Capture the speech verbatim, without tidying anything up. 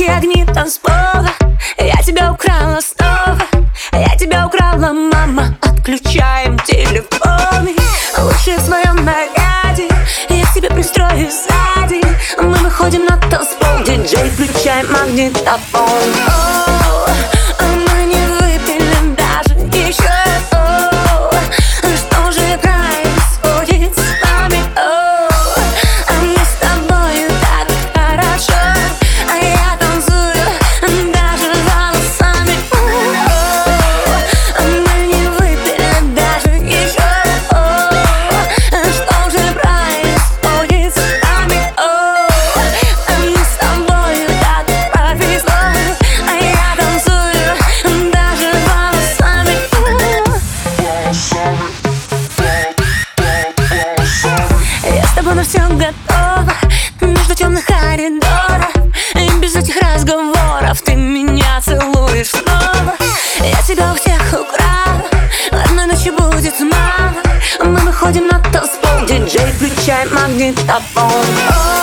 яркие огни танцпола. Я тебя украла снова, я тебя украла, мама. Отключаем телефоны, лучше в своем наряде. Я к тебе пристроюсь сзади. Мы выходим на танцпол, диджей, включай магнитофон. О, а мы не выпили даже еще. О, что же происходит с нами? О, а мы с тобою так хорошо, а я танцую даже волосами. О, а мы не выпили даже еще. О, что же происходит с нами? О, а мы с тобою так повезло, а я танцую даже волосами. Я с тобой на все готова, между темных коридоров, и без этих разговоров ты меня целуешь снова. Я тебя у всех украла, одной ночи будет мало. Мы выходим на танцпол, диджей, включай магнитофон.